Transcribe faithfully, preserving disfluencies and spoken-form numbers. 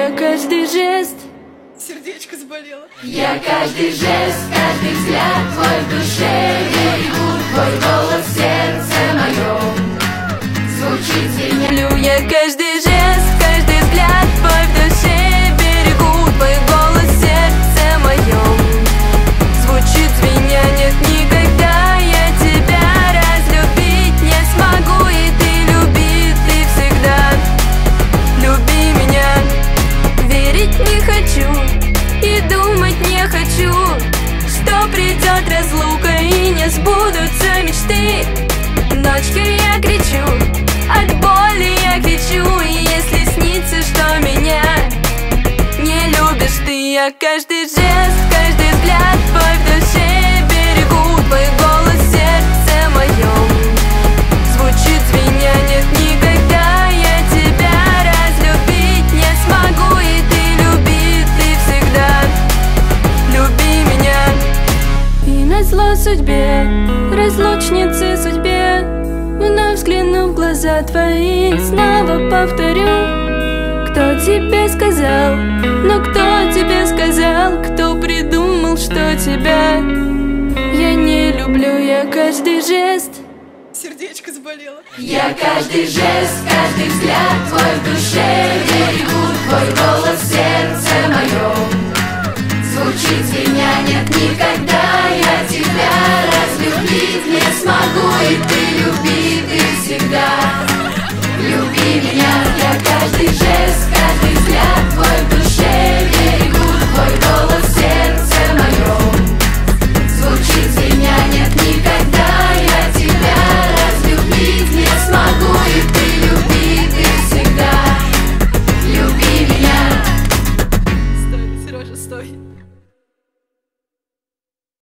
я каждый жест. Сердечко заболело. Я каждый жест, каждый взгляд твой в душе берегу, твой голос в сердце моем звучит звеня. Я каждый жест, каждый взгляд твой в душе берегу, твой голос в сердце моем звучит звеня. Нет, никогда я тебя разлюбить не смогу, и ты люби, ты всегда люби меня. Верить не хочу и думать не хочу, что придет разлука и не сбудутся мечты. Ночью я кричу, от боли я кричу, и если снится, что меня не любишь ты, я каждый жест, каждый взгляд твой в душе берегу, твой голос в сердце моем звучит звеня. Нет, никогда я тебя разлюбить не смогу, и ты люби, ты всегда люби меня. И назло судьбе, разлучнице судьбе, вновь взгляну в глаза твои, снова повторю. Кто тебе сказал, ну кто тебе сказал, кто придумал, что тебя я не люблю. Я каждый жест, Сердечко заболело. я каждый жест, каждый взгляд твой в душе берегу, твой голос в сердце моем звучит звеня. Нет, никогда я тебя разлюбить не смогу, и ты люби, ты всегда люби меня. Я каждый жест, каждый взгляд твой в душе берегу, твой голос в сердце моем звучит звеня. Нет, никогда я тебя разлюбить не смогу, и ты люби, ты всегда люби меня. Стой, Сережа, стой.